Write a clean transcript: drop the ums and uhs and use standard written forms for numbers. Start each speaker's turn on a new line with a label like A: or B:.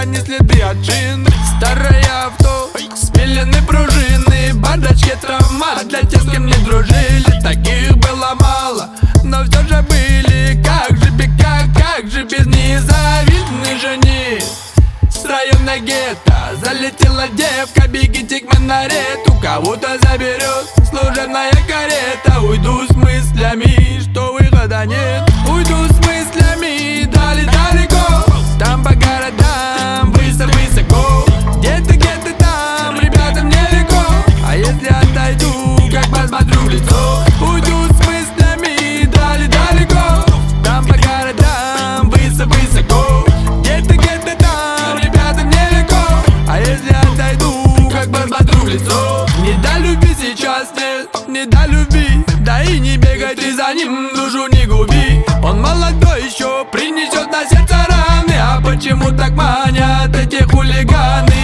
A: ни следы от шин. Старое авто, спилены пружины, бардачки травмат для тех, с кем не дружили. Таких было мало, но все же были. Как же без незавидной жени. С района гетто залетела девка, бегите к минарету, кого-то заберет служебная карета. Уйду с мыслями, что выхода нет. Уйду с мыслями далеко, там по городам высоко. Где-то там, ребятам нелегко. А если отойду, как посмотрю в лицо? Уйду с мыслями далеко, там по городам высоко. Где-то там, ребятам нелегко. А если отойду, как посмотрю в лицо? Не до любви сейчас нет, не до любви. Да и не бегай ты за ним, душу не губи. Он молодой еще, принесет на сердце раны. А почему так манят эти хулиганы?